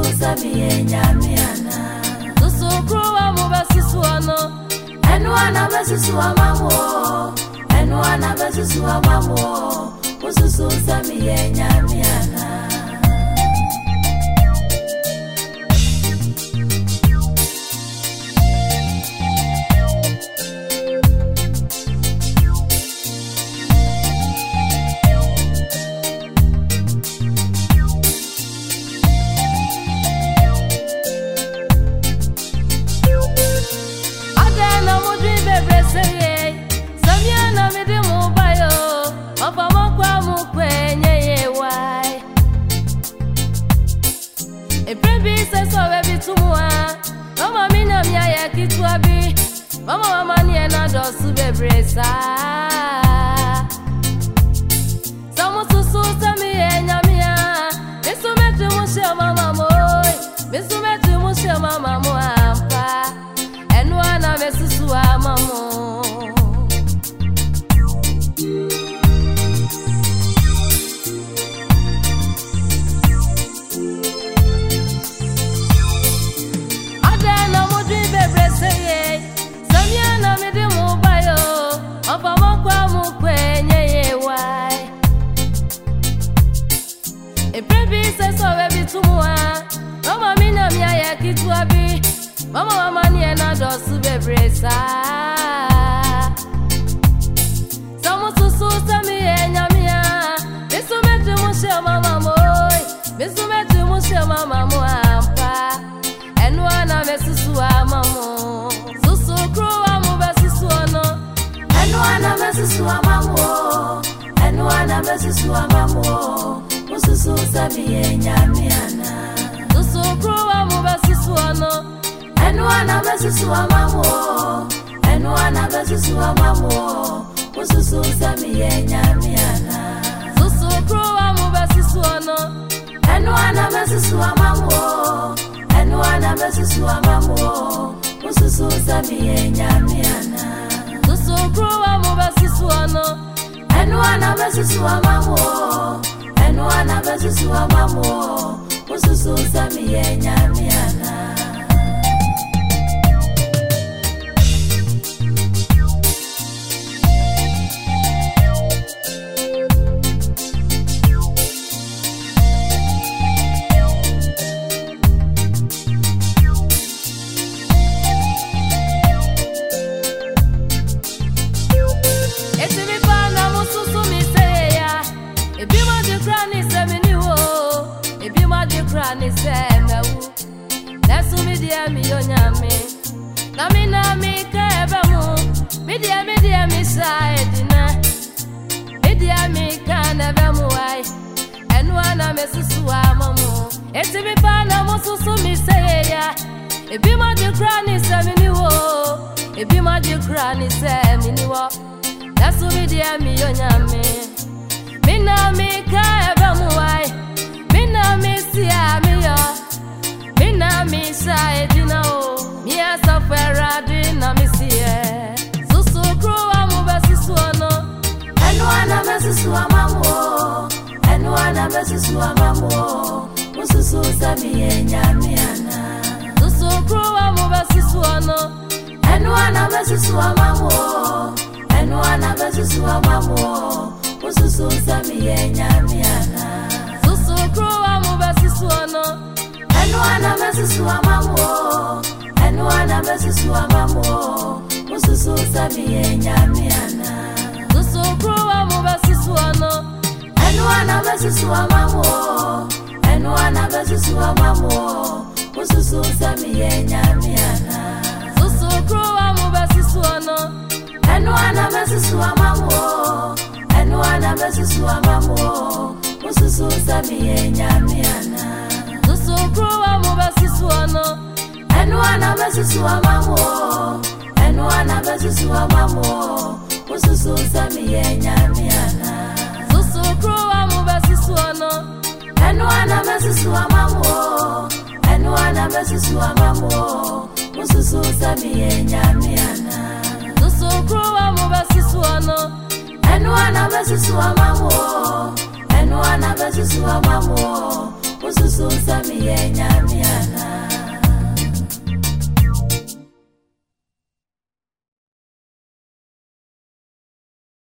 sami nyamiana Susu kruwa mubasisu ano Enwana basisu amamo Enwana basisu amamo Susu sami nyamiana Mama ni na do su bebresa Samu susu sami nyamia Misu metu mushe mama moy Misu metu mushe mama mo ampa Enwa na mesusu amamo Adana mudri bebresa ye Samiana me de mobayo, ofa mokwa mukwenye yewai. E prebi se so we bitumwa, mama mina mia ya kitwabi, mama ni na do su bebresa. Samu susu sami nyamia, misu metu mushe mama moy, misu metu mushe mama mo ampa, enwa na mesusu amamo. Enwana basisu amamo Enwana basisu amamo Susu sami nyamiana Susu kruwa mubasisu ano Enwana basisu amamo Enwana basisu amamo Susu sami nyamiana Susu kruwa mubasisu ano Enwana basisu amamo Enwana basisu amamo Susu sami nyamiana Susu kruwa mubasisu ano Enwana basisu amamo Enwana basisu amamo Susu sami nyamiana Krani semewu Nesu midia mi yonyame Na mi kebemu Midia mi sa edina Midia mi kanebemu wai Enwa na mesusu amamu Eti mi pa na mususu mi seya Ebi ma di krani seminiwo Ebi ma di krani seminiwo Nesu midia mi yonyame Mina mi kebemu wai Mina misi amiyo Mina misa edina o Mia safera dina misiye Susu kruwa mubasisu ano Enwana basisu amamo Enwana basisu amamo Susu sami nyamiana Susu kruwa mubasisu ano Enwana basisu amamo Enwana basisu amamo Susu sami nyamiana Kruwa mubasisu ano Enwana basisu amamo Enwana basisu amamo Susu sami nyamiana Susu kruwa mubasisu ano Enwana basisu amamo Enwana basisu amamo Susu sami nyamiana Susu kruwa mubasisu ano Enwana basisu amamo Enwana basisu amamo Susu sami nyamiana Susu kruwa mubasisu ano Enwana basisu amamo Enwana basisu amamo Susu sami nyamiana Susu kruwa mubasisu ano Enwana basisu amamo Enwana basisu amamo Susu sami nyamiana Susu kruwa mubasisu ano Enwana basisu amamo Enwana basisu amamo